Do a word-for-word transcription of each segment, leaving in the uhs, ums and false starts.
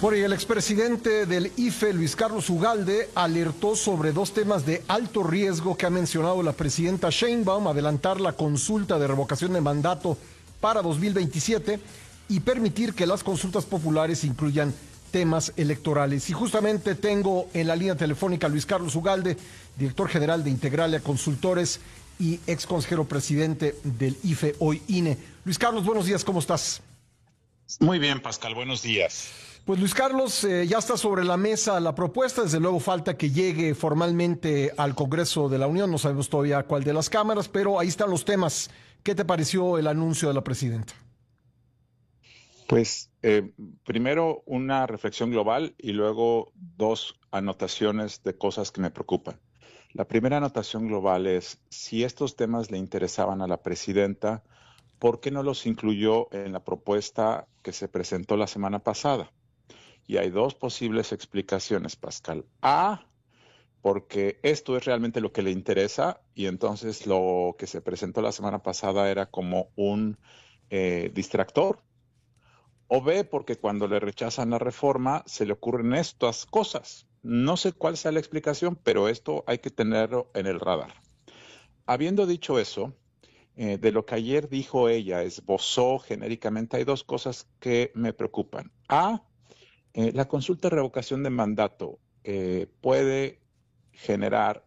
Bueno, y el expresidente del I F E, Luis Carlos Ugalde, alertó sobre dos temas de alto riesgo que ha mencionado la presidenta Sheinbaum: adelantar la consulta de revocación de mandato para dos mil veintisiete y permitir que las consultas populares incluyan temas electorales. Y justamente tengo en la línea telefónica a Luis Carlos Ugalde, director general de Integralia Consultores y ex consejero presidente del I F E, hoy I N E. Luis Carlos, buenos días, ¿cómo estás? Muy bien, Pascal, buenos días. Pues Luis Carlos, eh, ya está sobre la mesa la propuesta. Desde luego falta que llegue formalmente al Congreso de la Unión, no sabemos todavía cuál de las cámaras, pero ahí están los temas. ¿Qué te pareció el anuncio de la presidenta? Pues eh, primero una reflexión global y luego dos anotaciones de cosas que me preocupan. La primera anotación global es: si estos temas le interesaban a la presidenta, ¿por qué no los incluyó en la propuesta que se presentó la semana pasada? Y hay dos posibles explicaciones, Pascal. A, porque esto es realmente lo que le interesa y entonces lo que se presentó la semana pasada era como un eh, distractor. O B, porque cuando le rechazan la reforma se le ocurren estas cosas. No sé cuál sea la explicación, pero esto hay que tenerlo en el radar. Habiendo dicho eso, eh, de lo que ayer dijo ella, esbozó genéricamente, hay dos cosas que me preocupan. A, Eh, la consulta de revocación de mandato eh, puede generar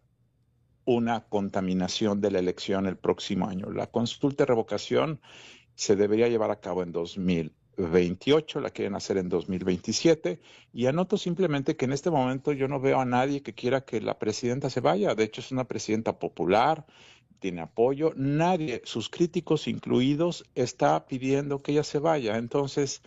una contaminación de la elección el próximo año. La consulta de revocación se debería llevar a cabo en dos mil veintiocho, la quieren hacer en dos mil veintisiete, y anoto simplemente que en este momento yo no veo a nadie que quiera que la presidenta se vaya. De hecho, es una presidenta popular, tiene apoyo, nadie, sus críticos incluidos, está pidiendo que ella se vaya. Entonces,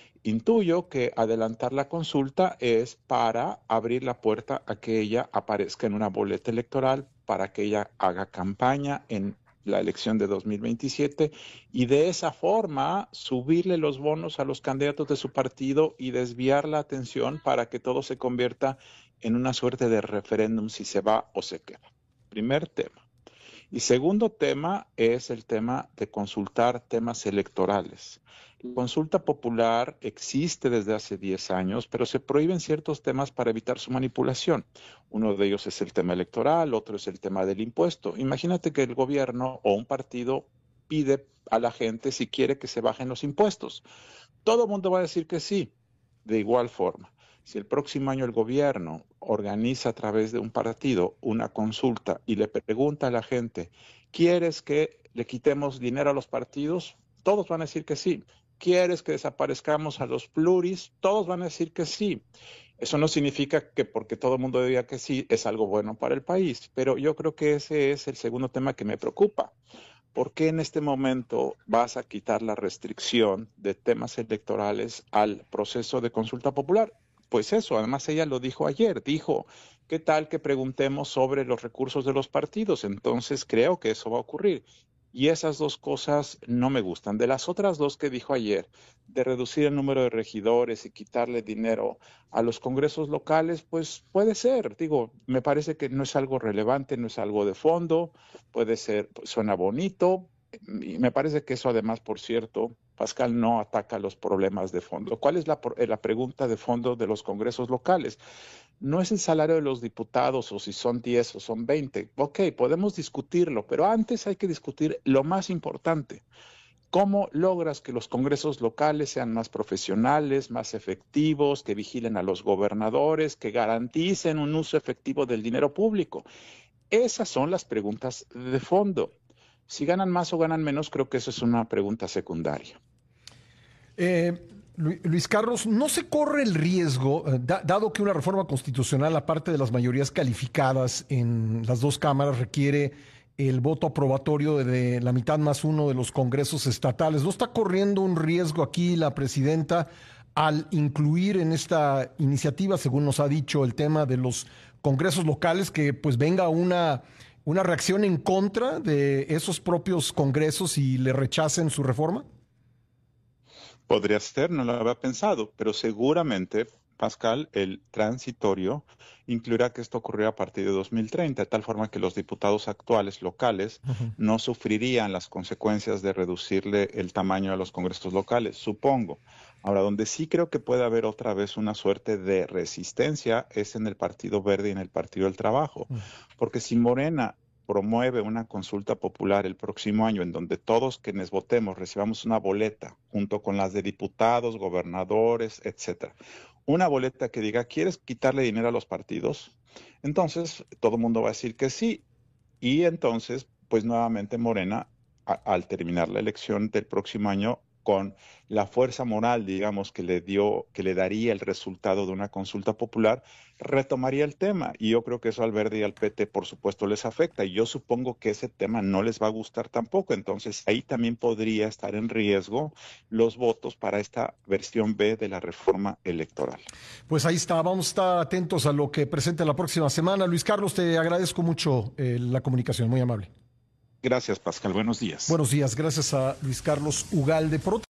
intuyo que adelantar la consulta es para abrir la puerta a que ella aparezca en una boleta electoral, para que ella haga campaña en la elección de dos mil veintisiete y de esa forma subirle los bonos a los candidatos de su partido y desviar la atención para que todo se convierta en una suerte de referéndum si se va o se queda. Primer tema. Y segundo tema es el tema de consultar temas electorales. La consulta popular existe desde hace diez años, pero se prohíben ciertos temas para evitar su manipulación. Uno de ellos es el tema electoral, otro es el tema del impuesto. Imagínate que el gobierno o un partido pide a la gente si quiere que se bajen los impuestos. Todo el mundo va a decir que sí. De igual forma, si el próximo año el gobierno organiza a través de un partido una consulta y le pregunta a la gente, ¿quieres que le quitemos dinero a los partidos? Todos van a decir que sí. ¿Quieres que desaparezcamos a los pluris? Todos van a decir que sí. Eso no significa que porque todo el mundo diga que sí es algo bueno para el país, pero yo creo que ese es el segundo tema que me preocupa. ¿Por qué en este momento vas a quitar la restricción de temas electorales al proceso de consulta popular? Pues eso, además ella lo dijo ayer, dijo, ¿qué tal que preguntemos sobre los recursos de los partidos? Entonces creo que eso va a ocurrir. Y esas dos cosas no me gustan. De las otras dos que dijo ayer, de reducir el número de regidores y quitarle dinero a los congresos locales, pues puede ser. Digo, me parece que no es algo relevante, no es algo de fondo, puede ser, suena bonito. Y me parece que eso además, por cierto, Pascal, no ataca los problemas de fondo. ¿Cuál es la, la pregunta de fondo de los congresos locales? No es el salario de los diputados o si son diez o son veinte. Ok, podemos discutirlo, pero antes hay que discutir lo más importante. ¿Cómo logras que los congresos locales sean más profesionales, más efectivos, que vigilen a los gobernadores, que garanticen un uso efectivo del dinero público? Esas son las preguntas de fondo. Si ganan más o ganan menos, creo que eso es una pregunta secundaria. Eh, Luis Carlos, ¿no se corre el riesgo, eh, da, dado que una reforma constitucional, aparte de las mayorías calificadas en las dos cámaras, requiere el voto aprobatorio de, de la mitad más uno de los congresos estatales? ¿No está corriendo un riesgo aquí la presidenta al incluir en esta iniciativa, según nos ha dicho, el tema de los congresos locales, que pues venga una, una reacción en contra de esos propios congresos y le rechacen su reforma? Podría ser, no lo había pensado, pero seguramente, Pascal, el transitorio incluirá que esto ocurrirá a partir de dos mil treinta, de tal forma que los diputados actuales locales uh-huh. no sufrirían las consecuencias de reducirle el tamaño a los congresos locales, supongo. Ahora, donde sí creo que puede haber otra vez una suerte de resistencia es en el Partido Verde y en el Partido del Trabajo, porque si Morena promueve una consulta popular el próximo año en donde todos quienes votemos recibamos una boleta junto con las de diputados, gobernadores, etcétera. Una boleta que diga, ¿quieres quitarle dinero a los partidos? Entonces, todo el mundo va a decir que sí. Y entonces, pues nuevamente Morena, a, al terminar la elección del próximo año, con la fuerza moral, digamos, que le dio, que le daría el resultado de una consulta popular, retomaría el tema. Y yo creo que eso al Verde y al P T, por supuesto, les afecta. Y yo supongo que ese tema no les va a gustar tampoco. Entonces, ahí también podría estar en riesgo los votos para esta versión B de la reforma electoral. Pues ahí está, vamos a estar atentos a lo que presente la próxima semana. Luis Carlos, te agradezco mucho eh, la comunicación, muy amable. Gracias, Pascal. Buenos días. Buenos días, gracias a Luis Carlos Ugalde. Por otro